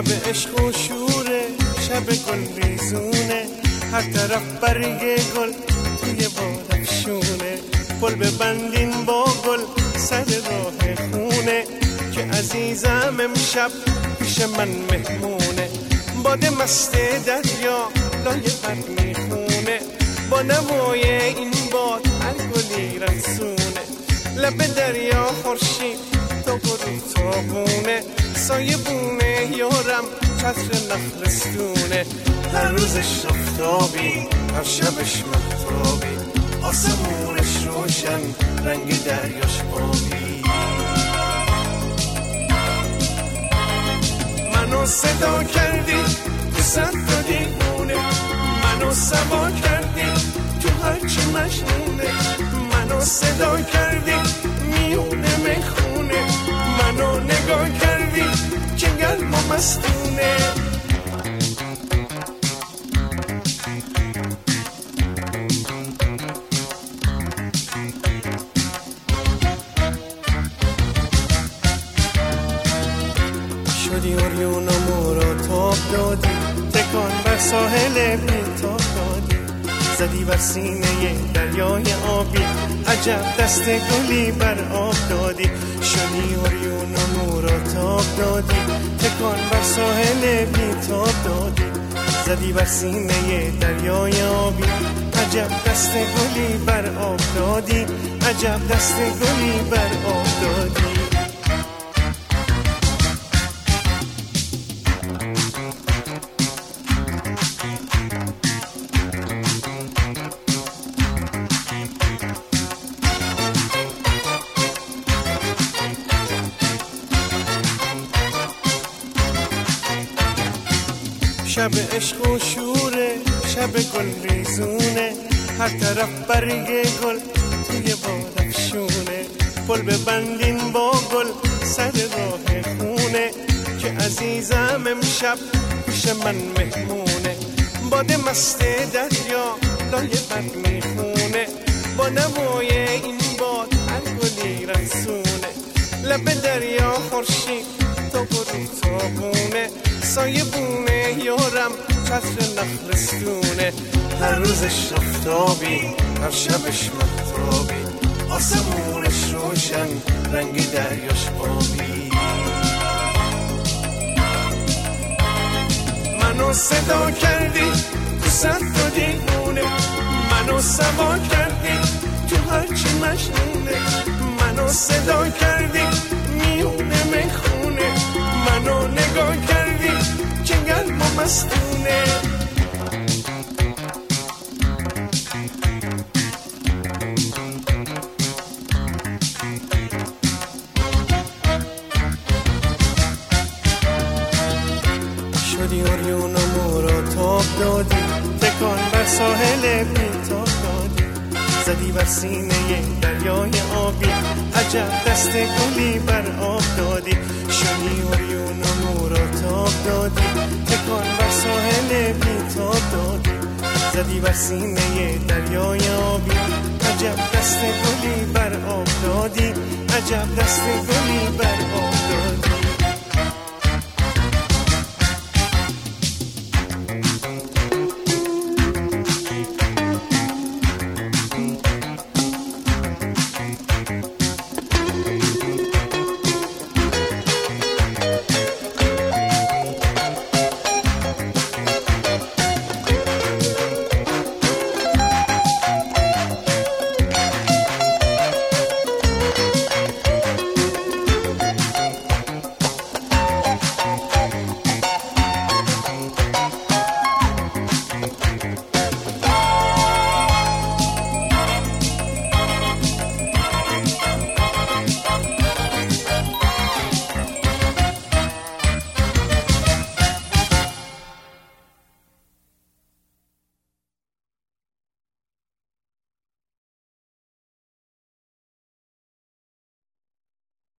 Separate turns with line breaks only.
شب عشق و شوره، شب گل ریزونه، هر طرف برگ گل توی باد افشونه. گل ببندین با گل سر راه خونه، که عزیزم امشب پیش من مهمونه. باد مست دریا لای بر میخونه، با نوای این باد هر گلی رسونه. لب دریا خورشید تا غروب تابونه، سایه بونه یارم چتر نخلستونه. هر روزش آفتابی، هر شبش مهتابی، آسمونش روشن، رنگ دریاش آبی. منو صدا کردی تو صد تا دیوونه، منو سوا کردی تو هرچی مجنونه. منو صدا کردی میونه میخونه، منو نگاه کردی که گرم و مستونه. شدی اوریون و مورا تاب دادی، تکان بر ساحل بیتاب دادی، زدی بر سینه دریای آبی، عجب دست گلی بر آب دادی. شدی اوریون و مورا تاب دادی، تکان بر ساحل بیتاب دادی، زدی بر سینه دریای آبی، عجب دست گلی بر آب دادی، عجب دست گلی بر آب دادی. شب عشق و شوره، شب گل ریزونه، هر طرف برگ گل توی باد افشونه. گل ببندین با گل سر راه خونه، که عزیزم امشب پیش من مهمونه. باد مست دریا لای بر میخونه، با نوای این باد هر گلی رسونه. لب دریا خورشید تا غروب تابونه، سایه بونه یارم چتر نخلستونه. هر روزش آفتابی، هر شبش مهتابی، آسمونش روشن، رنگ دریاش آبی. منو صدا کردی تو صد تا دیوونه، منو سوا کردی تو هرچی مجنونه. منو صدا کردی میونه میخونه، منو نگاه کردی که گرم و مستونه. شدی اوریون و مورا تاب دادی، تکان بر ساحل بیتاب دادی، زدی بر سینه دریای آبی، عجب دست گلی بر آب دادی. شدی اوریون و مورا تاب دادی، تکان بر ساحل بیتاب دادی، زدی بر سینه دریای آبی، عجب دست گلی بر آب دادی، عجب دست گلی بر آب دادی.